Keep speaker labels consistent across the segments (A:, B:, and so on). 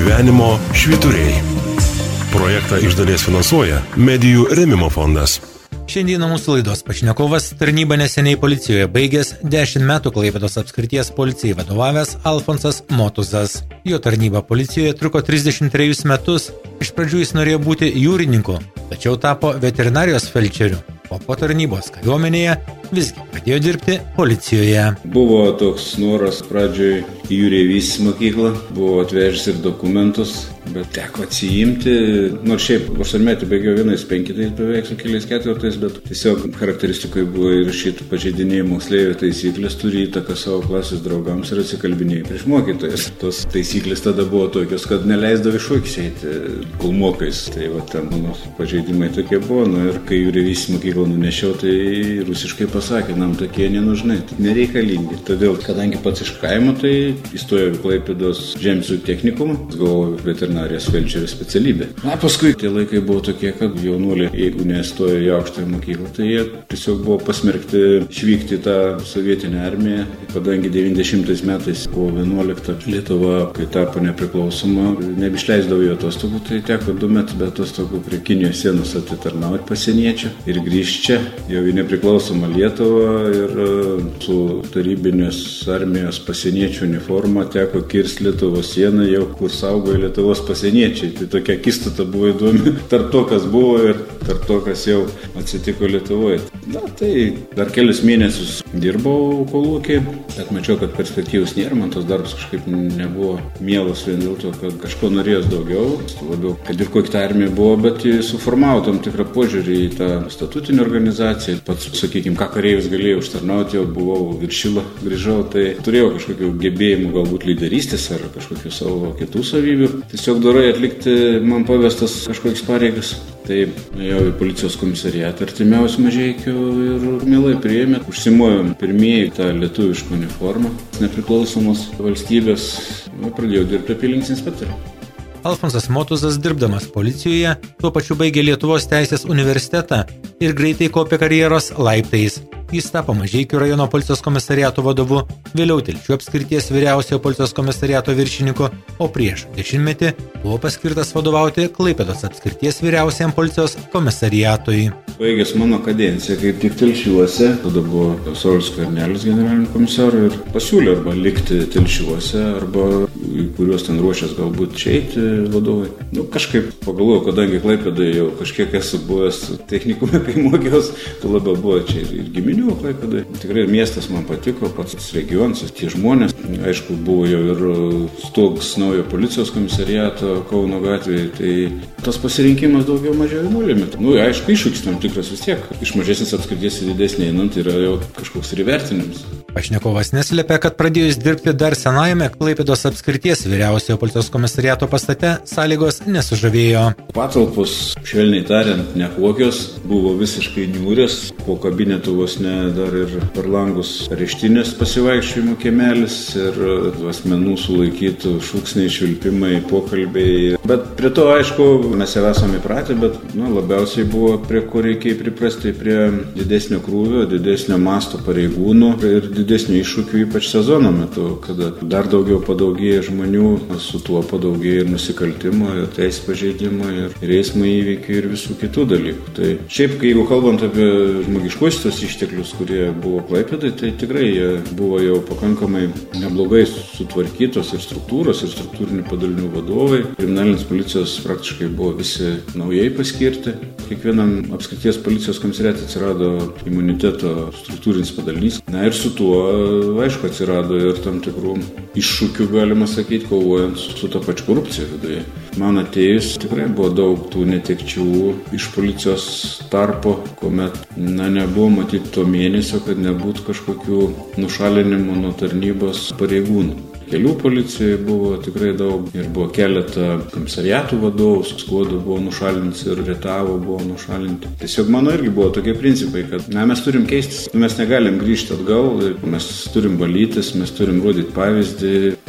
A: Gyvenimo švyturiai. Projektą iš dalies finansuoja Medijų rėmimo fondas.
B: Šiandieną mūsų laidos pašnekovas tarnybą neseniai policijoje baigęs 10 metų Klaipėdos apskrities policijai vadovavęs Alfonsas Motuzas. Jo tarnyba policijoje truko 33 metus. Iš pradžių jis norėjo būti jūrininku, tačiau tapo veterinarijos felčeriu, o po tarnybos kariuomenėje visgi pradėjo dirbti policijoje.
C: Buvo toks noras pradžioj į jūreivystės mokyklą, buvo atvežęs ir dokumentus, bet teko atsiimti, nors šiaip 8 metų baigiau 1.5 beveik su keliais 4, bet tiesiog charakteristikoje buvo įrašyta pažeidinėjimų moksleivių taisyklės, turi įtaką savo klasės draugams ir atsikalbinėjai prieš mokytojas. Tos taisyklės tada buvo tokios, kad neleisdavo iššūkis eiti kulmokais, tai va ten mano pažeidimai tokie buvo, ir kai jūreivystės mokyklą nunešiau, tai rusiškai pasakė, nam tokie nenužnai, nereikalingi. Todėl, kadangi pats iš kaimo, tai įstojau į Klaipėdos žemės ūkio technikumą, gavau veterinarijos felčerio specialybę. Paskui tie laikai buvo tokie, kad jaunuoliai, jeigu nestojo į aukštąją mokyklą, tai jie tiesiog buvo pasmerkti išvykti į tą sovietinę armiją, kadangi 90 metais kovo 11 Lietuva, kai tapo nepriklausoma, nebeišleisdavo jų atostogų, tai teko 2 metus be atostogų prie Kinijos sienos atitarnauti pasieniečių ir grįžti čia, jau į nepriklausomą Lietuvą, ir su tarybinės armijos pasieniečių uniforma teko kirsti Lietuvos sieną, jau kur saugojo Lietuvos pasieniečiai. Tai tokia akistata buvo įdomi tarp to, kas buvo ir tarp to, kas jau atsitiko Lietuvoje. Tai dar kelius mėnesius dirbau kolūkį, bet mačiau, kad perspektyvos nėra, man tos darbas kažkaip nebuvo mielas vien dėl to, kad kažko norėjos daugiau, labiau, kad ir kokia ta armija buvo, bet suformavo tam tikrą požiūrį į tą statutinę organizaciją. Pats, sakykime, ką kareivis galėjau užtarnauti, jau buvau viršilą, grįžau, tai turėjau kažkokių gebėjimų, galbūt lyderystės ar kažkokių savo kitų savybių. Tiesiog dorai atlikti man pavestas kažkokias pareigas. Tai ėjau į policijos komisariatą artimiausių Mažeikių ir mielai priėmė. Užsimojom pirmieji tą lietuvišką uniformą nepriklausomos valstybės. Pradėjau dirbti apylinkės inspektoriu.
B: Alfonsas Motuzas, dirbdamas policijoje, tuo pačiu baigė Lietuvos teisės universitetą ir greitai kopė karjeros laiptais. Jis tapo Mažeikių rajono policijos komisariato vadovu, vėliau Telšių apskrities vyriausiojo policijos komisariato viršininku, o prieš 10 metį buvo paskirtas vadovauti Klaipėdos apskrities vyriausiajam policijos komisariatui.
C: Baigęs mano kadenciją, kaip tik Telšiuose, tada buvo Saulius Skvernelis generaliniu komisaru ir pasiūlė arba likti Telšiuose, arba į kuriuos ten ruošęs galbūt čia eiti vadovai. Kažkaip pagalvojau, kadangi Klaipėdoje jau kažkiek esu buvęs technikume, kai mokiaus, tai labiau buvo čia ir giminių Klaipėdoje. Tikrai miestas man patiko, pats regionas, tie žmonės. Aišku, buvo jau ir stogs naujo policijos komisariato Kauno gatvėje, tai tas pasirinkimas daugiau mažiau nulėmė. Aišku, iššūkis tam tikras vis tiek. Iš mažesnės apskrities į didesnį einant yra jau kažkoks ir įvertinimas.
B: Pašnekovas neslėpė, kad pradėjus dirbti dar senajame Klaipėdos apskrities vyriausiojo policijos komisariato pastate sąlygos nesužavėjo.
C: Patalpos, švelniai tariant, nekokios, buvo visiškai niūrės, po kabinetų vos ne dar ir per langus areštinės pasivaikščiojimo kiemelis ir asmenų sulaikytų šūksniai, švilpimai, pokalbiai. Bet prie to, aišku, mes jau esame įpratę, bet labiausiai buvo prie ko reikia priprasti, prie didesnio krūvio, didesnio masto pareigūnų ir didesnių iššūkių, ypač sezono metu, kada dar daugiau padaugėja žmonių, su tuo padaugėja ir nusikaltimo, ir teisės pažeidimo, ir eismo įvykių, ir visų kitų dalykų. Tai šiaip, jeigu kalbant apie žmogiškuosius išteklius, kurie buvo Klaipėdai, tai tikrai jie buvo jau pakankamai neblogai sutvarkytos ir struktūros, ir struktūrinių padalinių vadovai. Kriminalinės policijos praktiškai buvo visi naujai paskirti. Kiekvienam apskrities policijos komisariate atsirado imuniteto struktūrinis padalinys. Ir su tuo, aišku, atsirado ir tam tikrų iššūkių, galima sakyti, kovojant su ta pačia korupcija viduje. Man atėjus tikrai buvo daug tų netekčių iš policijos tarpo, kuomet nebuvo matyti to mėnesio, kad nebūtų kažkokių nušalinimų nuo tarnybos pareigūnų. Kelių policijoje buvo tikrai daug ir buvo keletą komisariatų vadovų, skuodų buvo nušalinti ir Rietavo buvo nušalinti. Tiesiog mano irgi buvo tokie principai, kad mes turim keistis, mes negalim grįžti atgal, mes turim valytis, mes turim rodyti pavyzdį,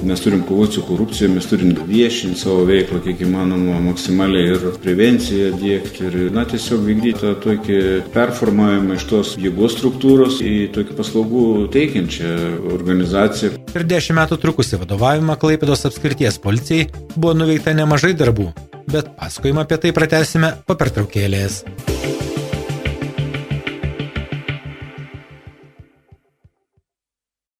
C: Mes turim kovoti su korupcija, mes turim viešinti savo veiklą, kiek įmanoma maksimaliai ir prevenciją dėkti ir, tiesiog vykdyti tą tokį performavimą iš tos jėgos struktūros į tokį paslaugų teikiančią organizaciją.
B: Per 10 metų trukusi vadovavimą Klaipėdos apskrities policijai buvo nuveikta nemažai darbų, bet pasakojimą apie tai pratęsime po pertraukėlės.